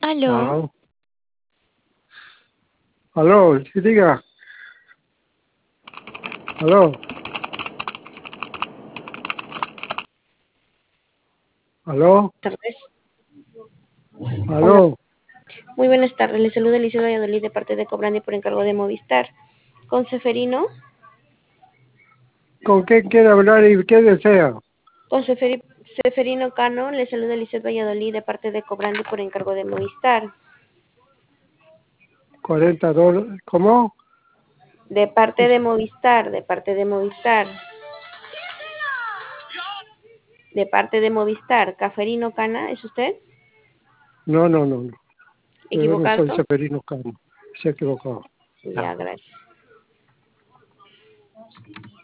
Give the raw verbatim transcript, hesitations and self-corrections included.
Aló. Aló. Aló, sí, diga. Aló. Aló. Buenas tardes. Hola. Aló. Muy buenas tardes. Les saluda Eliseo Valladolid de parte de Cobrandi por encargo de Movistar. Con Seferino. ¿Con quién quiere hablar y qué desea? Con Seferi- Seferino Cano. Les saluda Eliseo Valladolid de parte de Cobrandi por encargo de Movistar. cuarenta dólares. ¿Cómo? De parte de Movistar. De parte de Movistar. De parte de Movistar. Caferino Cana. ¿Es usted? No, no, no, no. Yo no soy ¿Equivocado? Seferino Cano. Se ha equivocado. Ya, gracias.